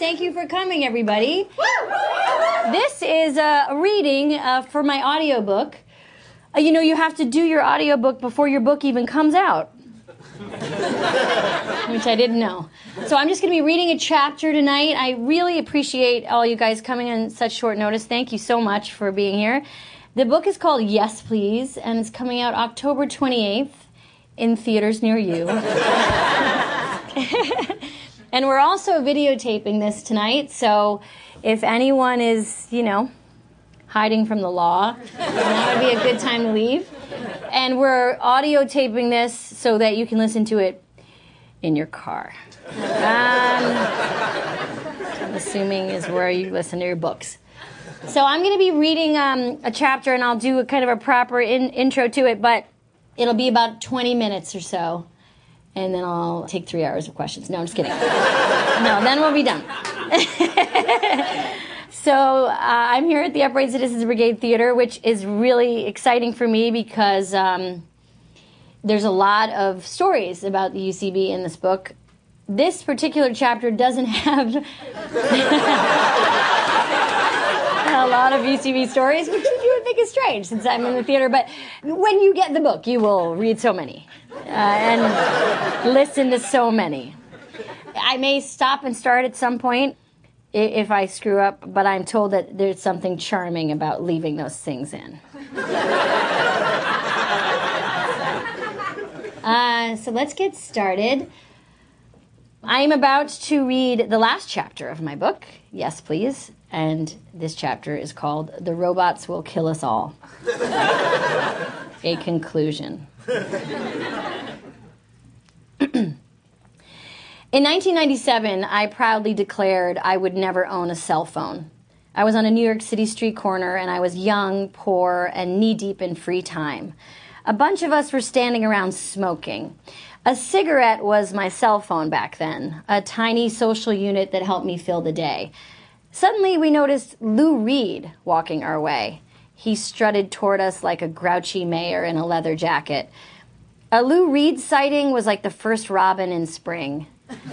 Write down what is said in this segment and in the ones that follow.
Thank you for coming, everybody. This is a reading for my audiobook. You have to do your audiobook before your book even comes out, which I didn't know. So I'm just going to be reading a chapter tonight. I really appreciate all you guys coming on such short notice. Thank you so much for being here. The book is called Yes, Please, and it's coming out October 28th in theaters near you. And we're also videotaping this tonight, so if anyone is, hiding from the law, that would be a good time to leave. And we're audio taping this so that you can listen to it in your car. I'm assuming is where you listen to your books. So I'm going to be reading a chapter, and I'll do a kind of a proper intro to it, but it'll be about 20 minutes or so. And then I'll take 3 hours of questions. No, I'm just kidding. No, then we'll be done. So I'm here at the Upright Citizens Brigade Theater, which is really exciting for me because there's a lot of stories about the UCB in this book. This particular chapter doesn't have a lot of UCB stories, which you would think is strange since I'm in the theater. But when you get the book, you will read so many and listen to so many. I may stop and start at some point if I screw up, but I'm told that there's something charming about leaving those things in. So let's get started. I am about to read the last chapter of my book, Yes, Please, and this chapter is called The Robots Will Kill Us All. A conclusion. In 1997, I proudly declared I would never own a cell phone. I was on a New York City street corner, and I was young, poor, and knee-deep in free time. A bunch of us were standing around smoking. A cigarette was my cell phone back then, a tiny social unit that helped me fill the day. Suddenly, we noticed Lou Reed walking our way. He strutted toward us like a grouchy mayor in a leather jacket. A Lou Reed sighting was like the first robin in spring.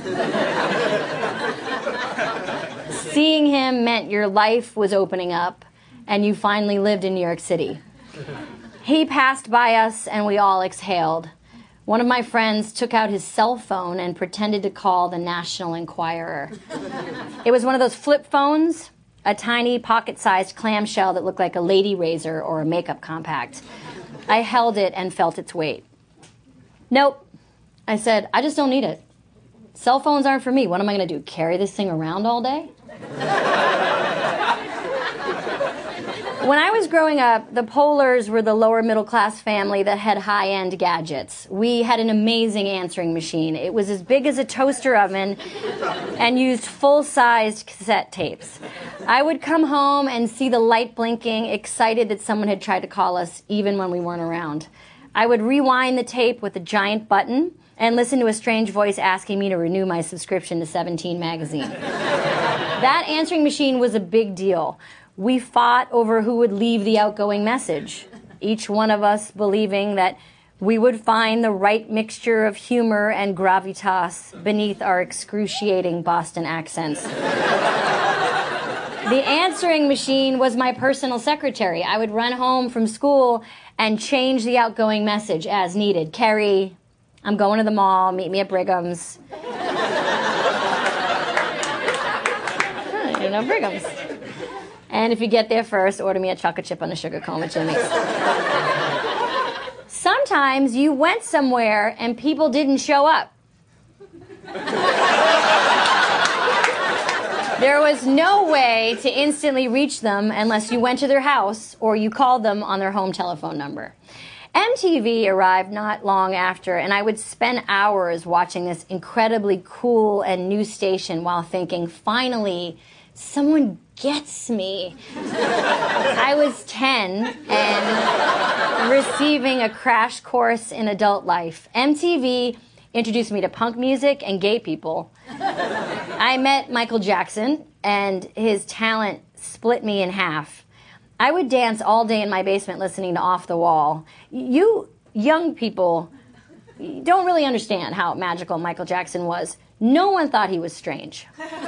Seeing him meant your life was opening up, and you finally lived in New York City. He passed by us, and we all exhaled. One of my friends took out his cell phone and pretended to call the National Enquirer. It was one of those flip phones, a tiny pocket-sized clamshell that looked like a lady razor or a makeup compact. I held it and felt its weight. Nope, I said, I just don't need it. Cell phones aren't for me. What am I going to do, carry this thing around all day? When I was growing up, the Pohlers were the lower middle class family that had high-end gadgets. We had an amazing answering machine. It was as big as a toaster oven and used full-sized cassette tapes. I would come home and see the light blinking, excited that someone had tried to call us even when we weren't around. I would rewind the tape with a giant button and listen to a strange voice asking me to renew my subscription to 17 magazine. That answering machine was a big deal. We fought over who would leave the outgoing message, each one of us believing that we would find the right mixture of humor and gravitas beneath our excruciating Boston accents. The answering machine was my personal secretary. I would run home from school and change the outgoing message as needed. Carrie, I'm going to the mall, meet me at Brigham's. Brigham's. And if you get there first, order me a chocolate chip on a sugar cone with Jimmy's. Sometimes you went somewhere and people didn't show up. There was no way to instantly reach them unless you went to their house or you called them on their home telephone number. MTV arrived not long after, and I would spend hours watching this incredibly cool and new station while thinking, finally, someone gets me. I was 10 and receiving a crash course in adult life. MTV introduced me to punk music and gay people. I met Michael Jackson, and his talent split me in half. I would dance all day in my basement listening to Off the Wall. You young people don't really understand how magical Michael Jackson was. No one thought he was strange.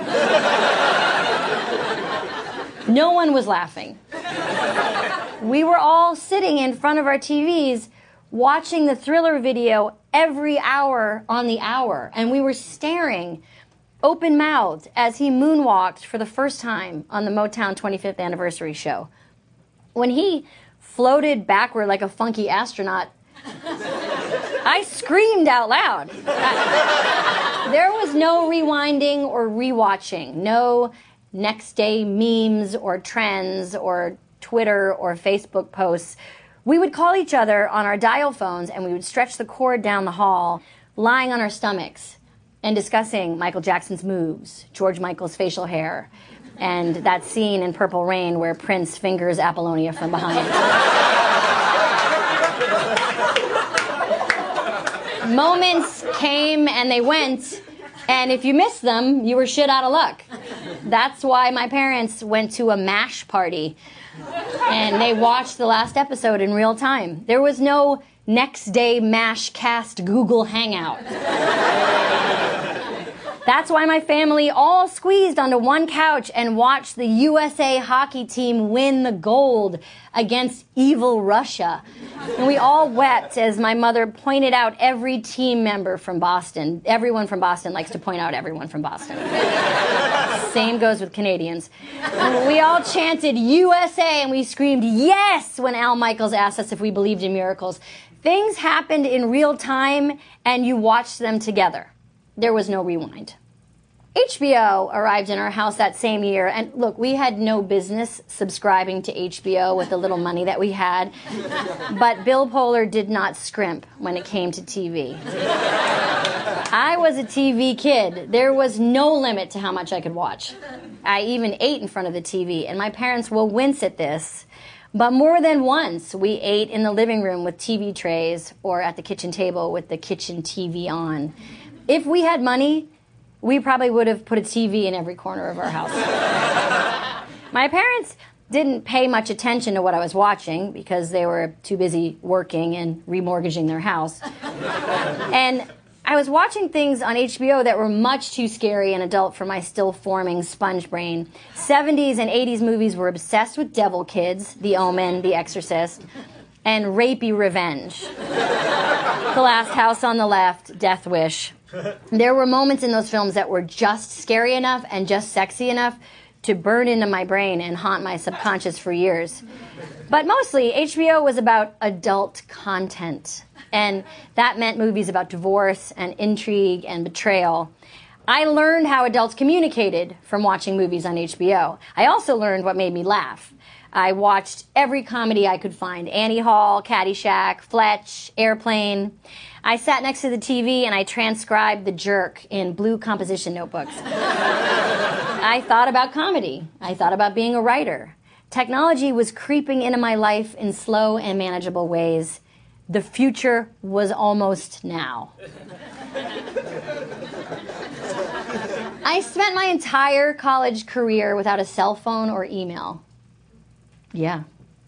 No one was laughing. We were all sitting in front of our TVs watching the Thriller video every hour on the hour, and we were staring open-mouthed as he moonwalked for the first time on the Motown 25th anniversary show. When he floated backward like a funky astronaut, I screamed out loud. There was no rewinding or rewatching, no next day memes or trends or Twitter or Facebook posts. We would call each other on our dial phones and we would stretch the cord down the hall, lying on our stomachs and discussing Michael Jackson's moves, George Michael's facial hair, and that scene in Purple Rain where Prince fingers Apollonia from behind. Moments came and they went, and if you missed them, you were shit out of luck. That's why my parents went to a MASH party, and they watched the last episode in real time. There was no next day MASH cast Google Hangout. That's why my family all squeezed onto one couch and watched the USA hockey team win the gold against evil Russia. And we all wept as my mother pointed out every team member from Boston. Everyone from Boston likes to point out everyone from Boston. Same goes with Canadians. We all chanted USA and we screamed yes when Al Michaels asked us if we believed in miracles. Things happened in real time and you watched them together. There was no rewind. HBO arrived in our house that same year, and look, we had no business subscribing to HBO with the little money that we had, but Bill Poehler did not scrimp when it came to TV. I was a TV kid. There was no limit to how much I could watch. I even ate in front of the TV, and my parents will wince at this, but more than once we ate in the living room with TV trays or at the kitchen table with the kitchen TV on. If we had money, we probably would have put a TV in every corner of our house. My parents didn't pay much attention to what I was watching because they were too busy working and remortgaging their house. And I was watching things on HBO that were much too scary and adult for my still-forming sponge brain. 70s and 80s movies were obsessed with devil kids, The Omen, The Exorcist, and rapey revenge. The Last House on the Left, Death Wish. There were moments in those films that were just scary enough and just sexy enough to burn into my brain and haunt my subconscious for years. But mostly, HBO was about adult content. And that meant movies about divorce and intrigue and betrayal. I learned how adults communicated from watching movies on HBO. I also learned what made me laugh. I watched every comedy I could find. Annie Hall, Caddyshack, Fletch, Airplane. I sat next to the TV and I transcribed The Jerk in blue composition notebooks. I thought about comedy. I thought about being a writer. Technology was creeping into my life in slow and manageable ways. The future was almost now. I spent my entire college career without a cell phone or email. Yeah.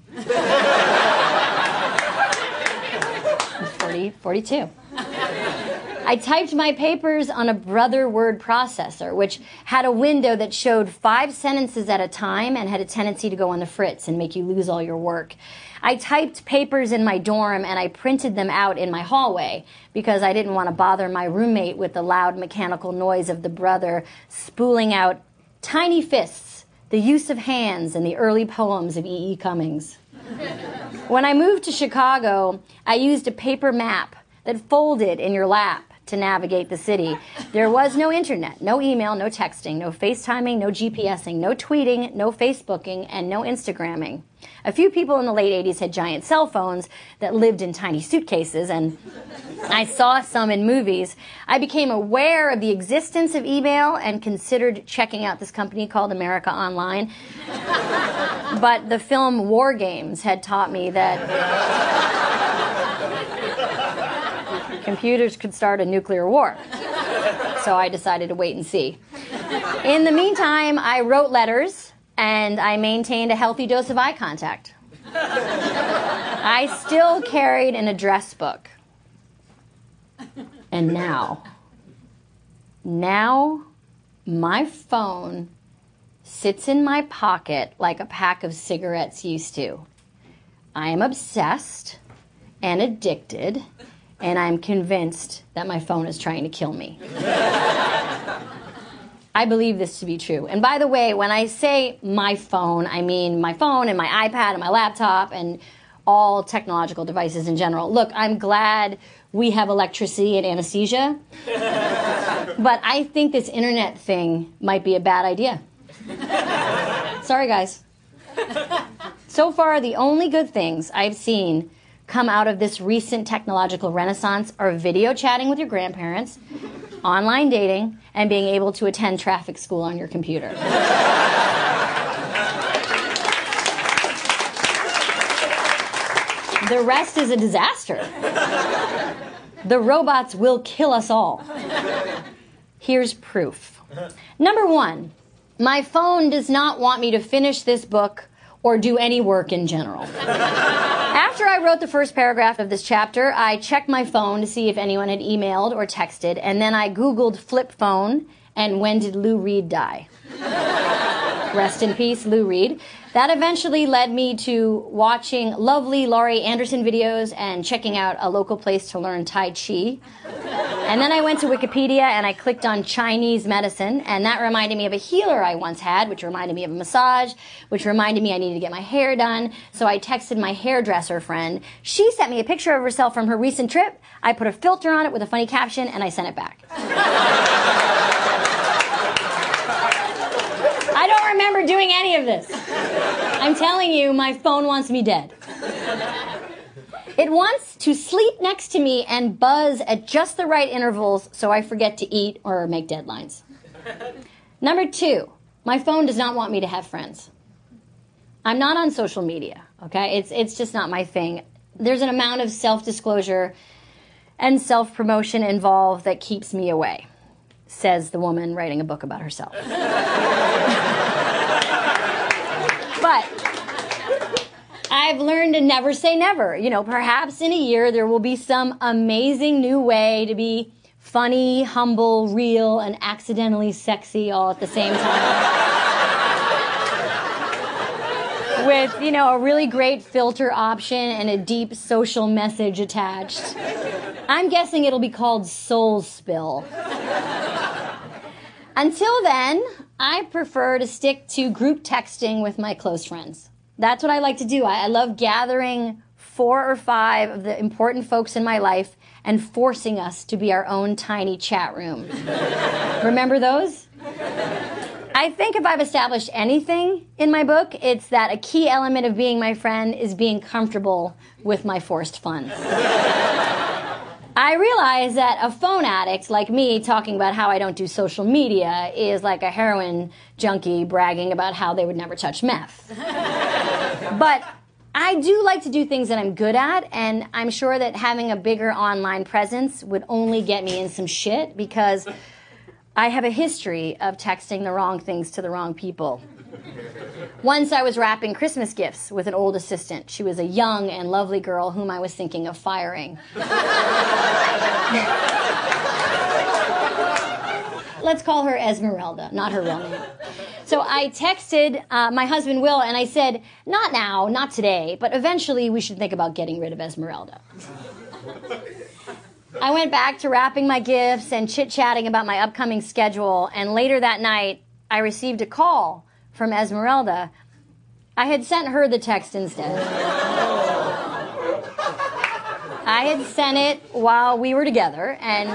42. I typed my papers on a Brother word processor, which had a window that showed 5 sentences at a time and had a tendency to go on the fritz and make you lose all your work. I typed papers in my dorm and I printed them out in my hallway because I didn't want to bother my roommate with the loud mechanical noise of the Brother spooling out tiny fists, the use of hands, and the early poems of E.E. Cummings. When I moved to Chicago, I used a paper map that folded in your lap to navigate the city. There was no internet, no email, no texting, no FaceTiming, no GPSing, no tweeting, no Facebooking, and no Instagramming. A few people in the late 80s had giant cell phones that lived in tiny suitcases, and I saw some in movies. I became aware of the existence of email and considered checking out this company called America Online. But the film War Games had taught me that computers could start a nuclear war. So I decided to wait and see. In the meantime, I wrote letters and I maintained a healthy dose of eye contact. I still carried an address book. And now my phone sits in my pocket like a pack of cigarettes used to. I am obsessed and addicted, and I'm convinced that my phone is trying to kill me. I believe this to be true. And by the way, when I say my phone, I mean my phone and my iPad and my laptop and all technological devices in general. Look, I'm glad we have electricity and anesthesia, but I think this internet thing might be a bad idea. Sorry, guys. So far, the only good things I've seen come out of this recent technological renaissance are video chatting with your grandparents, online dating, and being able to attend traffic school on your computer. The rest is a disaster. The robots will kill us all. Here's proof. Number one, my phone does not want me to finish this book or do any work in general. After I wrote the first paragraph of this chapter, I checked my phone to see if anyone had emailed or texted, and then I Googled flip phone and when did Lou Reed die? Rest in peace, Lou Reed. That eventually led me to watching lovely Laurie Anderson videos and checking out a local place to learn Tai Chi. And then I went to Wikipedia and I clicked on Chinese medicine, and that reminded me of a healer I once had, which reminded me of a massage, which reminded me I needed to get my hair done. So I texted my hairdresser friend. She sent me a picture of herself from her recent trip. I put a filter on it with a funny caption, and I sent it back. I don't remember doing any of this. I'm telling you, my phone wants me dead. It wants to sleep next to me and buzz at just the right intervals so I forget to eat or make deadlines. Number two, my phone does not want me to have friends. I'm not on social media, okay? It's just not my thing. There's an amount of self-disclosure and self-promotion involved that keeps me away, says the woman writing a book about herself. But I've learned to never say never. You know, perhaps in a year there will be some amazing new way to be funny, humble, real, and accidentally sexy all at the same time. With, you know, a really great filter option and a deep social message attached. I'm guessing it'll be called Soul Spill. Until then, I prefer to stick to group texting with my close friends. That's what I like to do. I love gathering 4 or 5 of the important folks in my life and forcing us to be our own tiny chat room. Remember those? I think if I've established anything in my book, it's that a key element of being my friend is being comfortable with my forced fun. I realize that a phone addict like me talking about how I don't do social media is like a heroin junkie bragging about how they would never touch meth. But I do like to do things that I'm good at, and I'm sure that having a bigger online presence would only get me in some shit because I have a history of texting the wrong things to the wrong people. Once I was wrapping Christmas gifts with an old assistant. She was a young and lovely girl whom I was thinking of firing. Let's call her Esmeralda, not her real name. So I texted my husband, Will, and I said, not now, not today, but eventually we should think about getting rid of Esmeralda. I went back to wrapping my gifts and chit-chatting about my upcoming schedule, and later that night, I received a call from Esmeralda. I had sent her the text instead. I had sent it while we were together, and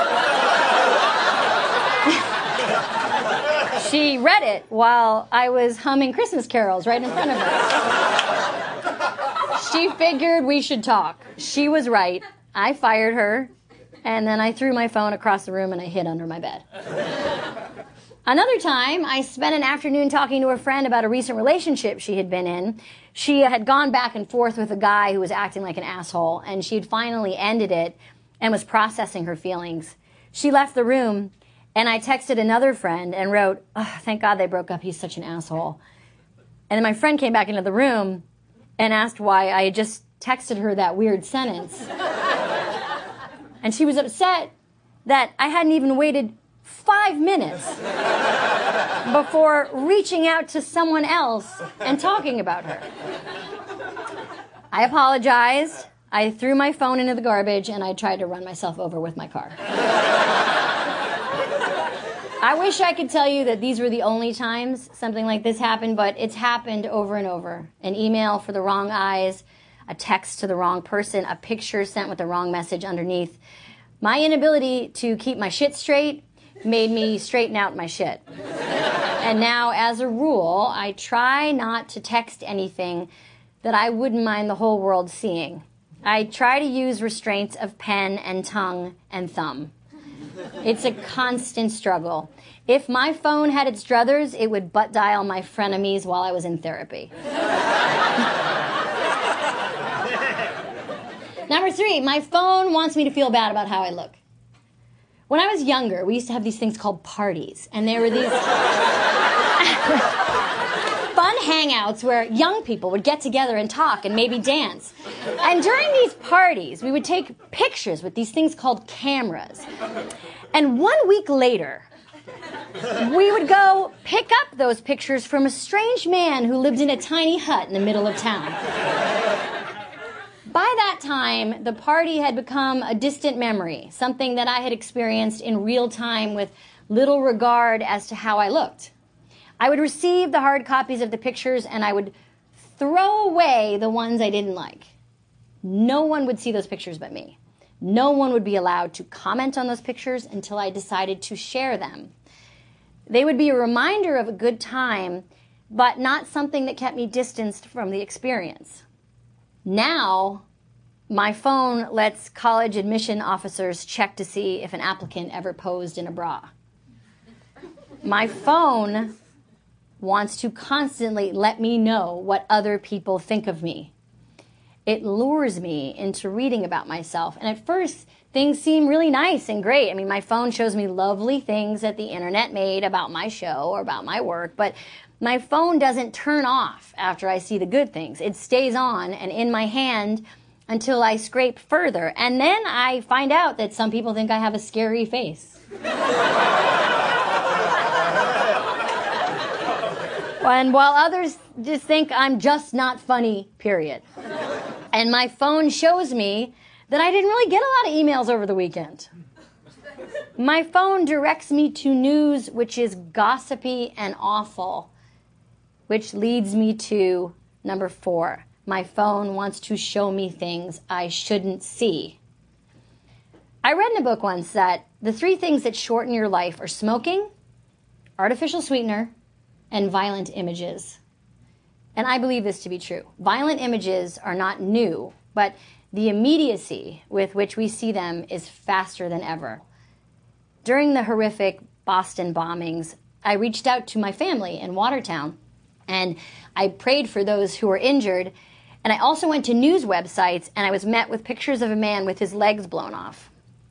she read it while I was humming Christmas carols right in front of her. She figured we should talk. She was right. I fired her, and then I threw my phone across the room and I hid under my bed. Another time, I spent an afternoon talking to a friend about a recent relationship she had been in. She had gone back and forth with a guy who was acting like an asshole, and she had finally ended it and was processing her feelings. She left the room, and I texted another friend and wrote, "Oh, thank God they broke up, he's such an asshole." And then my friend came back into the room and asked why I had just texted her that weird sentence. And she was upset that I hadn't even waited 5 minutes before reaching out to someone else and talking about her. I apologized. I threw my phone into the garbage, and I tried to run myself over with my car. I wish I could tell you that these were the only times something like this happened, but it's happened over and over. An email for the wrong eyes, a text to the wrong person, a picture sent with the wrong message underneath. My inability to keep my shit straight made me straighten out my shit. And now, as a rule, I try not to text anything that I wouldn't mind the whole world seeing. I try to use restraints of pen and tongue and thumb. It's a constant struggle. If my phone had its druthers, it would butt dial my frenemies while I was in therapy. Number 3, my phone wants me to feel bad about how I look. When I was younger, we used to have these things called parties, and there were these fun hangouts where young people would get together and talk and maybe dance. And during these parties, we would take pictures with these things called cameras. And 1 week later, we would go pick up those pictures from a strange man who lived in a tiny hut in the middle of town. By that time, the party had become a distant memory, something that I had experienced in real time with little regard as to how I looked. I would receive the hard copies of the pictures, and I would throw away the ones I didn't like. No one would see those pictures but me. No one would be allowed to comment on those pictures until I decided to share them. They would be a reminder of a good time, but not something that kept me distanced from the experience. Now, my phone lets college admission officers check to see if an applicant ever posed in a bra. My phone wants to constantly let me know what other people think of me. It lures me into reading about myself. And at first, things seem really nice and great. I mean, my phone shows me lovely things that the internet made about my show or about my work, but my phone doesn't turn off after I see the good things. It stays on and in my hand until I scrape further. And then I find out that some people think I have a scary face. And while others just think I'm just not funny, period. And my phone shows me that I didn't really get a lot of emails over the weekend. My phone directs me to news which is gossipy and awful, which leads me to number 4. My phone wants to show me things I shouldn't see. I read in a book once that the 3 things that shorten your life are smoking, artificial sweetener, and violent images. And I believe this to be true. Violent images are not new, but the immediacy with which we see them is faster than ever. During the horrific Boston bombings, I reached out to my family in Watertown, and I prayed for those who were injured, and I also went to news websites, and I was met with pictures of a man with his legs blown off.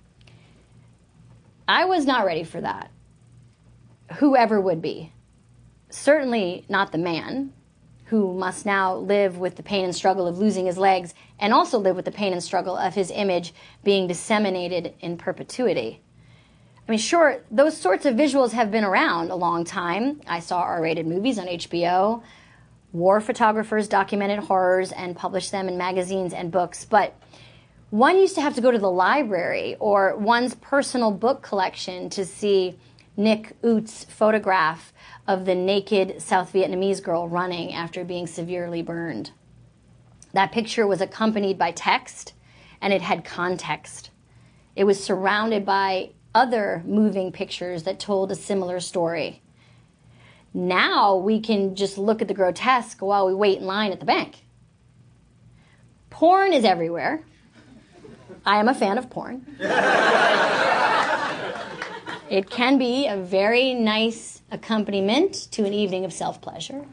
I was not ready for that. Whoever would be. Certainly not the man, who must now live with the pain and struggle of losing his legs and also live with the pain and struggle of his image being disseminated in perpetuity. I mean, sure, those sorts of visuals have been around a long time. I saw R-rated movies on HBO. War photographers documented horrors and published them in magazines and books. But one used to have to go to the library or one's personal book collection to see Nick Ut's photograph of the naked South Vietnamese girl running after being severely burned. That picture was accompanied by text, and it had context. It was surrounded by other moving pictures that told a similar story. Now we can just look at the grotesque while we wait in line at the bank. Porn is everywhere. I am a fan of porn. It can be a very nice accompaniment to an evening of self-pleasure.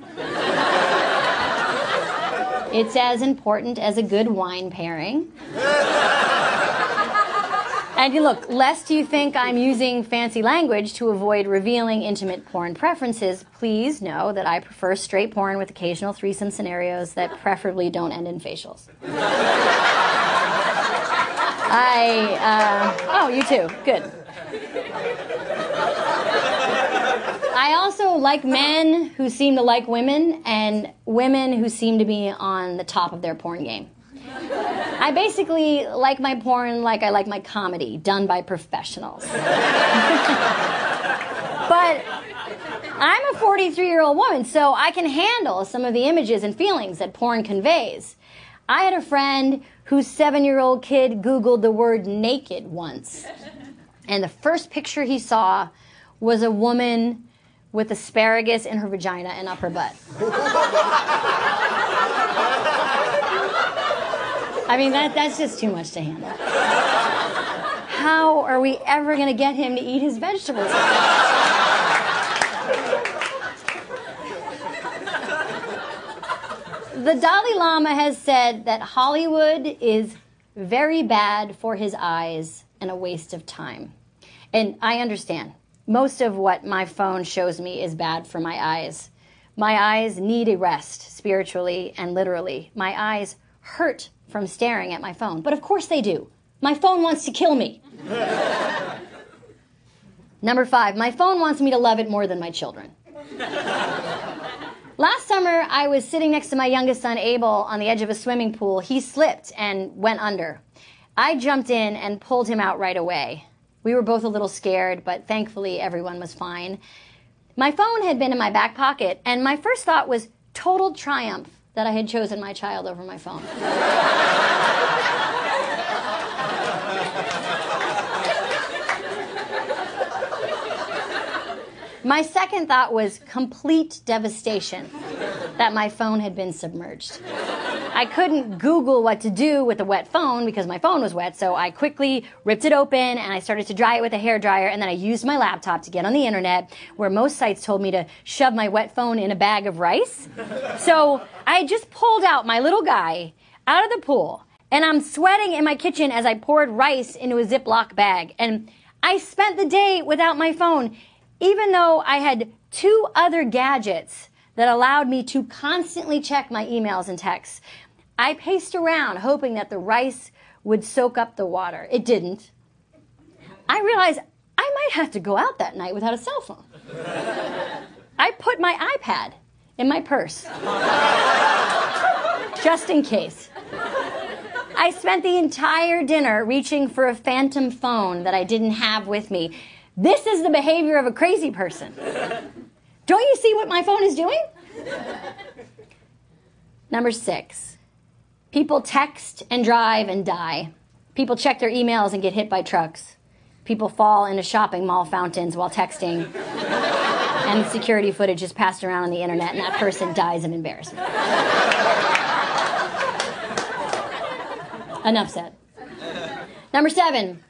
It's as important as a good wine pairing. And look, lest you think I'm using fancy language to avoid revealing intimate porn preferences, please know that I prefer straight porn with occasional threesome scenarios that preferably don't end in facials. Oh, you too. Good. I also like men who seem to like women and women who seem to be on the top of their porn game. I basically like my porn like I like my comedy, done by professionals. But I'm a 43-year-old woman, so I can handle some of the images and feelings that porn conveys. I had a friend whose 7-year-old kid Googled the word naked once. And the first picture he saw was a woman with asparagus in her vagina and up her butt. I mean, that's just too much to handle. How are we ever going to get him to eat his vegetables? The Dalai Lama has said that Hollywood is very bad for his eyes and a waste of time. And I understand. Most of what my phone shows me is bad for my eyes. My eyes need a rest, spiritually and literally. My eyes hurt from staring at my phone. But of course they do. My phone wants to kill me. Number 5, my phone wants me to love it more than my children. Last summer, I was sitting next to my youngest son, Abel, on the edge of a swimming pool. He slipped and went under. I jumped in and pulled him out right away. We were both a little scared, but thankfully everyone was fine. My phone had been in my back pocket, and my first thought was total triumph that I had chosen my child over my phone. My second thought was complete devastation that my phone had been submerged. I couldn't Google what to do with a wet phone because my phone was wet, so I quickly ripped it open and I started to dry it with a hairdryer, and then I used my laptop to get on the internet where most sites told me to shove my wet phone in a bag of rice. So I just pulled out my little guy out of the pool, and I'm sweating in my kitchen as I poured rice into a Ziploc bag, and I spent the day without my phone, even though I had 2 other gadgets that allowed me to constantly check my emails and texts. I paced around hoping that the rice would soak up the water. It didn't. I realized I might have to go out that night without a cell phone. I put my iPad in my purse, just in case. I spent the entire dinner reaching for a phantom phone that I didn't have with me. This is the behavior of a crazy person. Don't you see what my phone is doing? Number 6, people text and drive and die. People check their emails and get hit by trucks. People fall into shopping mall fountains while texting. And the security footage is passed around on the internet, and that person dies of embarrassment. Enough said. Number 7.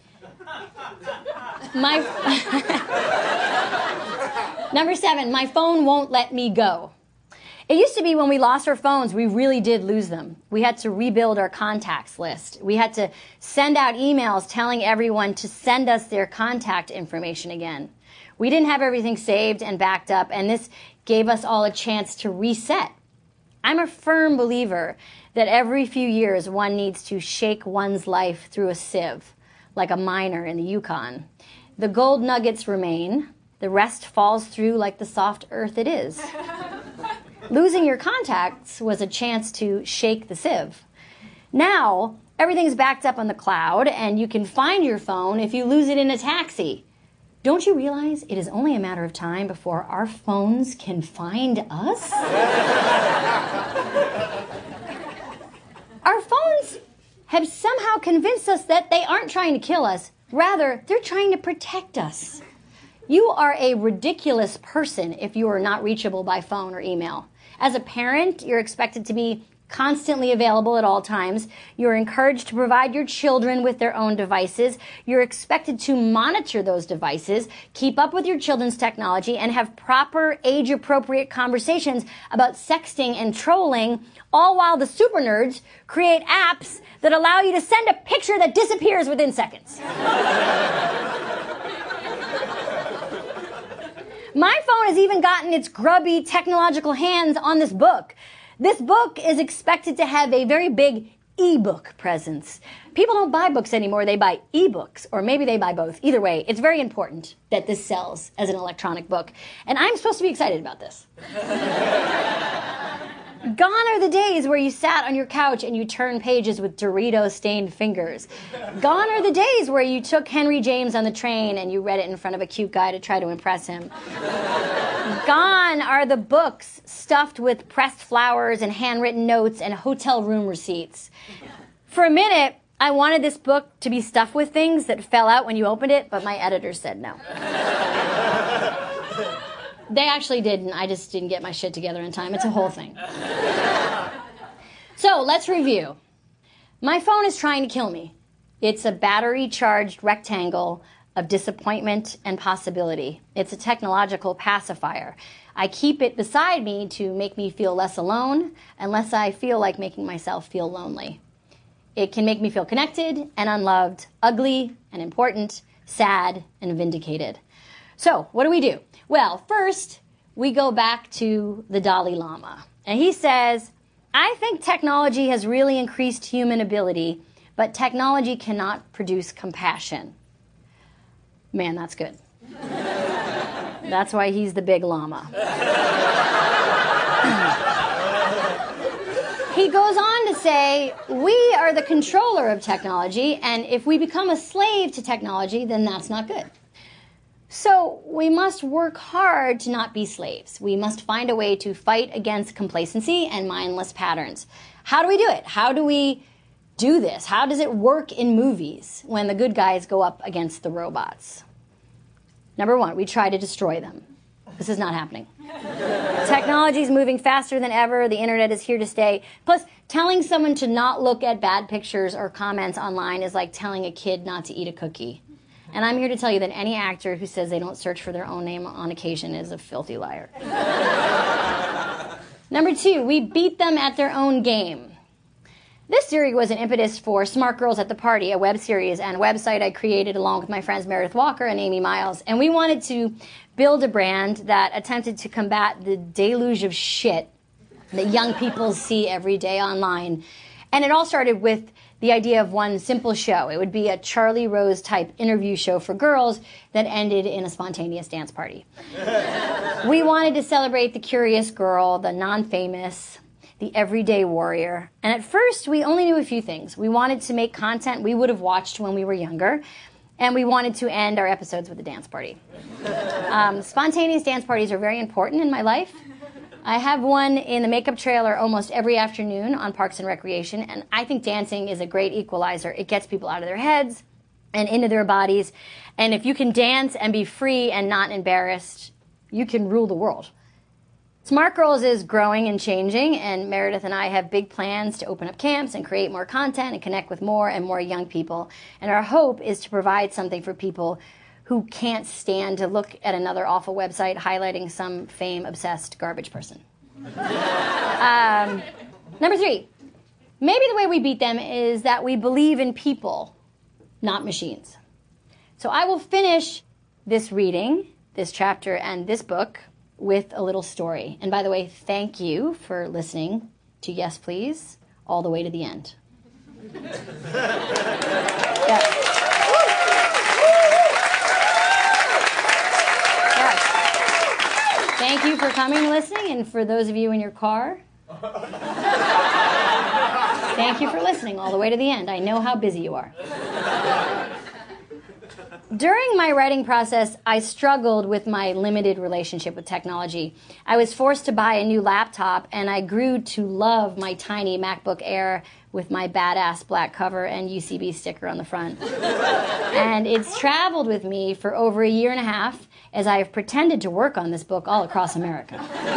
Number 7, my phone won't let me go. It used to be when we lost our phones, we really did lose them. We had to rebuild our contacts list. We had to send out emails telling everyone to send us their contact information again. We didn't have everything saved and backed up, and this gave us all a chance to reset. I'm a firm believer that every few years one needs to shake one's life through a sieve, like a miner in the Yukon. The gold nuggets remain. The rest falls through like the soft earth it is. Losing your contacts was a chance to shake the sieve. Now, everything's backed up on the cloud, and you can find your phone if you lose it in a taxi. Don't you realize it is only a matter of time before our phones can find us? Our phones have somehow convinced us that they aren't trying to kill us. Rather, they're trying to protect us. You are a ridiculous person if you are not reachable by phone or email. As a parent, you're expected to be constantly available at all times. You're encouraged to provide your children with their own devices. You're expected to monitor those devices, keep up with your children's technology, and have proper age-appropriate conversations about sexting and trolling, all while the super nerds create apps that allow you to send a picture that disappears within seconds. My phone has even gotten its grubby technological hands on this book. This book is expected to have a very big e-book presence. People don't buy books anymore, they buy e-books, or maybe they buy both. Either way, it's very important that this sells as an electronic book. And I'm supposed to be excited about this. Gone are the days where you sat on your couch and you turned pages with Dorito-stained fingers. Gone are the days where you took Henry James on the train and you read it in front of a cute guy to try to impress him. Gone are the books stuffed with pressed flowers and handwritten notes and hotel room receipts. For a minute, I wanted this book to be stuffed with things that fell out when you opened it, but my editor said no. They actually didn't. I just didn't get my shit together in time. It's a whole thing. So let's review. My phone is trying to kill me. It's a battery-charged rectangle of disappointment and possibility. It's a technological pacifier. I keep it beside me to make me feel less alone, unless I feel like making myself feel lonely. It can make me feel connected and unloved, ugly and important, sad and vindicated. So, what do? Well, first, we go back to the Dalai Lama. And he says, I think technology has really increased human ability, but technology cannot produce compassion. Man, that's good. That's why he's the big llama. He goes on to say, we are the controller of technology, and if we become a slave to technology, then that's not good. So we must work hard to not be slaves. We must find a way to fight against complacency and mindless patterns. How do we do it? How do we do this? How does it work in movies when the good guys go up against the robots? Number one, we try to destroy them. This is not happening. Technology is moving faster than ever. The internet is here to stay. Plus, telling someone to not look at bad pictures or comments online is like telling a kid not to eat a cookie. And I'm here to tell you that any actor who says they don't search for their own name on occasion is a filthy liar. Number two, we beat them at their own game. This series was an impetus for Smart Girls at the Party, a web series and website I created along with my friends Meredith Walker and Amy Miles. And we wanted to build a brand that attempted to combat the deluge of shit that young people see every day online. And it all started with the idea of one simple show. It would be a Charlie Rose type interview show for girls that ended in a spontaneous dance party. We wanted to celebrate the curious girl, the non-famous, the everyday warrior. And at first, we only knew a few things. We wanted to make content we would have watched when we were younger, and we wanted to end our episodes with a dance party. Spontaneous dance parties are very important in my life. I have one in the makeup trailer almost every afternoon on Parks and Recreation, and I think dancing is a great equalizer. It gets people out of their heads and into their bodies, and if you can dance and be free and not embarrassed, you can rule the world. Smart Girls is growing and changing, and Meredith and I have big plans to open up camps and create more content and connect with more and more young people, and our hope is to provide something for people who can't stand to look at another awful website highlighting some fame-obsessed garbage person. Number three, maybe the way we beat them is that we believe in people, not machines. So I will finish this reading, this chapter, and this book with a little story. And by the way, thank you for listening to Yes Please all the way to the end. Yeah. Thank you for coming and listening, and for those of you in your car, thank you for listening all the way to the end. I know how busy you are. During my writing process, I struggled with my limited relationship with technology. I was forced to buy a new laptop, and I grew to love my tiny MacBook Air with my badass black cover and UCB sticker on the front. And it's traveled with me for over a year and a half as I have pretended to work on this book all across America.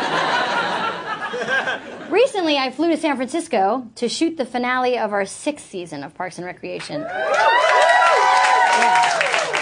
Recently, I flew to San Francisco to shoot the finale of our 6th season of Parks and Recreation. Yeah.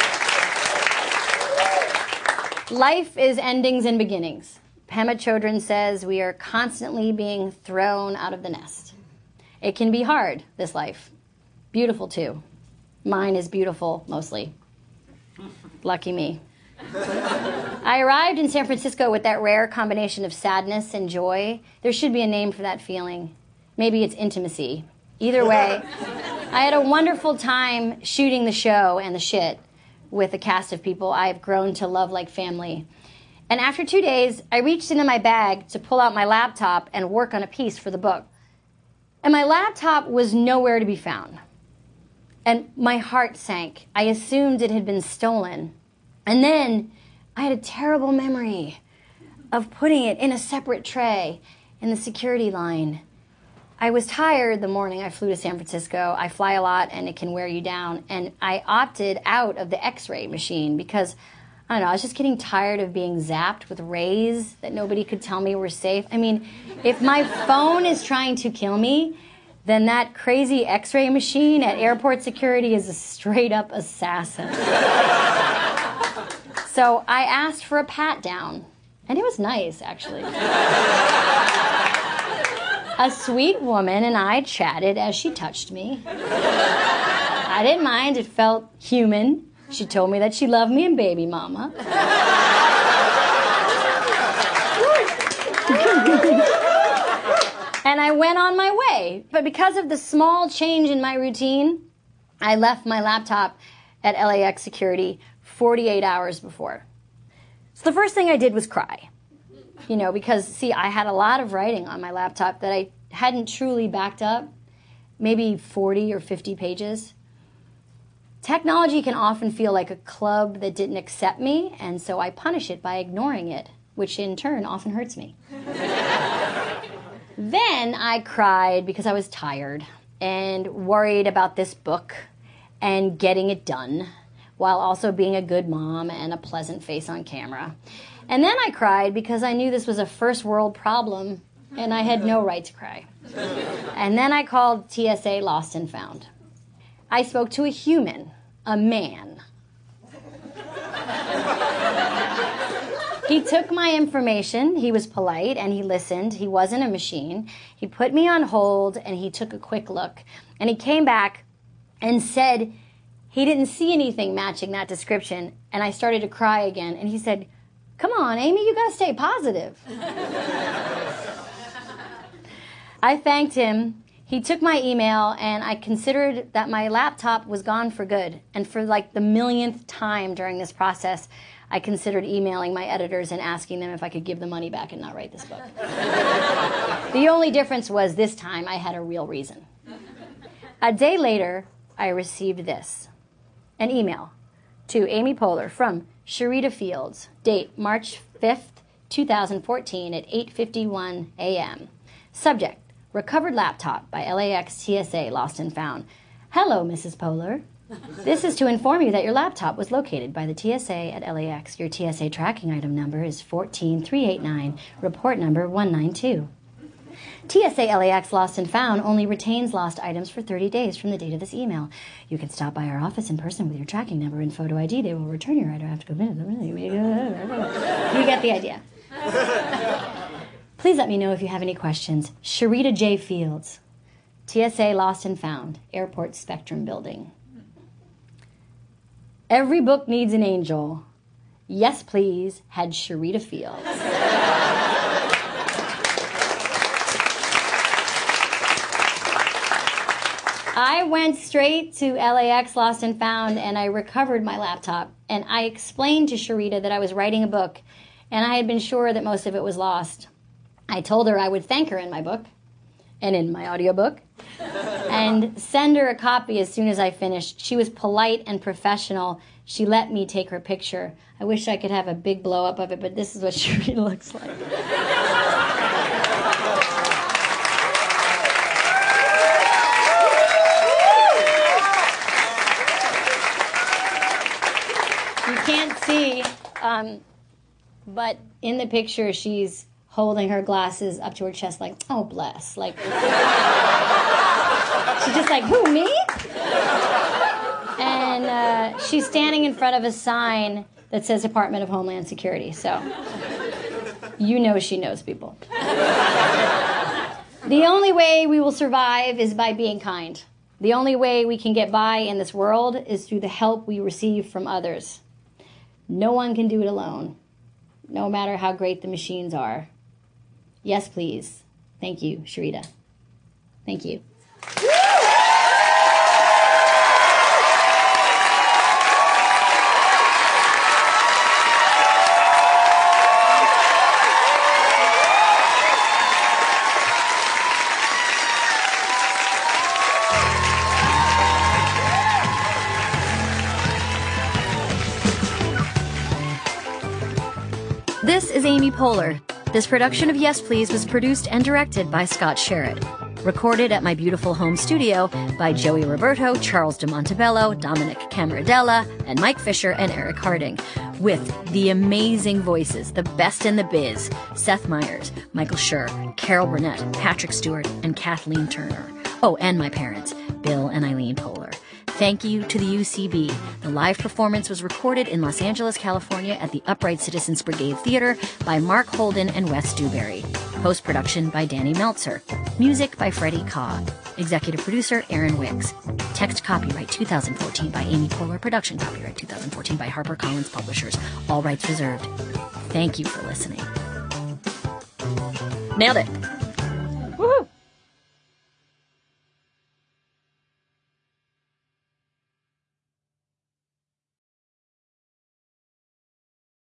Life is endings and beginnings. Pema Chodron says we are constantly being thrown out of the nest. It can be hard, this life. Beautiful, too. Mine is beautiful, mostly. Lucky me. I arrived in San Francisco with that rare combination of sadness and joy. There should be a name for that feeling. Maybe it's intimacy. Either way, I had a wonderful time shooting the show and the shit with a cast of people I've grown to love like family. And after 2 days, I reached into my bag to pull out my laptop and work on a piece for the book. And my laptop was nowhere to be found. And my heart sank. I assumed it had been stolen. And then I had a terrible memory of putting it in a separate tray in the security line. I was tired the morning I flew to San Francisco. I fly a lot and it can wear you down. And I opted out of the X-ray machine because, I don't know, I was just getting tired of being zapped with rays that nobody could tell me were safe. I mean, if my phone is trying to kill me, then that crazy X-ray machine at airport security is a straight-up assassin. So I asked for a pat-down, and it was nice, actually. A sweet woman and I chatted as she touched me. I didn't mind. It felt human. She told me that she loved me and baby mama. And I went on my way. But because of the small change in my routine, I left my laptop at LAX security 48 hours before. So the first thing I did was cry. You know, because, see, I had a lot of writing on my laptop that I hadn't truly backed up, maybe 40 or 50 pages. Technology can often feel like a club that didn't accept me, and so I punish it by ignoring it, which in turn often hurts me. Then I cried because I was tired and worried about this book and getting it done, while also being a good mom and a pleasant face on camera. And then I cried because I knew this was a first world problem and I had no right to cry. And then I called TSA Lost and Found. I spoke to a human, a man. He took my information, he was polite, and he listened. He wasn't a machine. He put me on hold, and he took a quick look. And he came back and said he didn't see anything matching that description. And I started to cry again. And he said, "Come on, Amy, you gotta stay positive." I thanked him. He took my email, and I considered that my laptop was gone for good. And for like the millionth time during this process, I considered emailing my editors and asking them if I could give the money back and not write this book. The only difference was this time I had a real reason. A day later, I received this. An email to Amy Poehler from Sharita Fields, date March 5th, 2014 at 8:51 a.m. Subject, recovered laptop by LAX TSA Lost and Found. Hello, Mrs. Poehler. This is to inform you that your laptop was located by the TSA at LAX. Your TSA tracking item number is 14389, report number 192. TSA LAX Lost and Found only retains lost items for 30 days from the date of this email. You can stop by our office in person with your tracking number and photo ID. They will return your item after a minute. You get the idea. Please let me know if you have any questions. Sharita J. Fields, TSA Lost and Found, Airport Spectrum Building. Every book needs an angel. Yes, please, had Sharita Fields. I went straight to LAX Lost and Found, and I recovered my laptop. And I explained to Sharita that I was writing a book, and I had been sure that most of it was lost. I told her I would thank her in my book, and in my audiobook, and send her a copy as soon as I finished. She was polite and professional. She let me take her picture. I wish I could have a big blow-up of it, but this is what Sharita looks like. You can't see, but in the picture, she's holding her glasses up to her chest like, oh, bless. Like, she's just like, who, me? And she's standing in front of a sign that says Department of Homeland Security. So you know she knows people. The only way we will survive is by being kind. The only way we can get by in this world is through the help we receive from others. No one can do it alone, no matter how great the machines are. Yes, please. Thank you, Sharita. Thank you. This is Amy Poehler. This production of Yes Please was produced and directed by Scott Sherritt. Recorded at my beautiful home studio by Joey Roberto, Charles de Montebello, Dominic Camaradella, and Mike Fisher and Eric Harding. With the amazing voices, the best in the biz, Seth Meyers, Michael Schur, Carol Burnett, Patrick Stewart, and Kathleen Turner. Oh, and my parents, Bill and Eileen Poehler. Thank you to the UCB. The live performance was recorded in Los Angeles, California at the Upright Citizens Brigade Theater by Mark Holden and Wes Dewberry. Post-production by Danny Meltzer. Music by Freddie Kaw. Executive producer Aaron Wicks. Text copyright 2014 by Amy Poehler. Production copyright 2014 by HarperCollins Publishers. All rights reserved. Thank you for listening. Nailed it.